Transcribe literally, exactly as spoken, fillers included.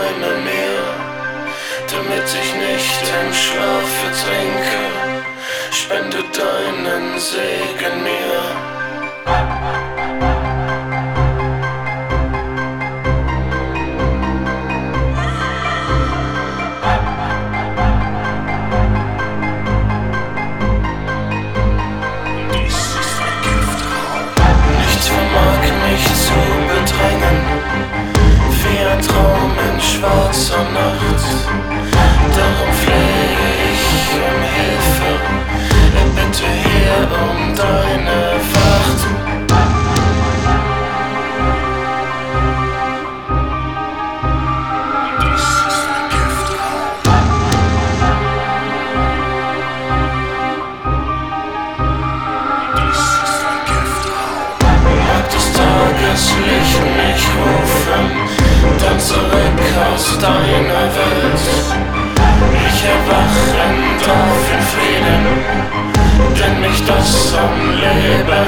Träume mir, damit ich nicht im Schlaf vertrinke. Spende deinen Segen mir. Nichts vermag mich zu bedrängen, wie ein Traum in schwarzer Nacht. Darum flehe ich um Hilfe, bitte hier um deine Wacht. Licht mich rufen, dann zurück aus deiner Welt. Ich erwache in Frieden, denn mich das am Leben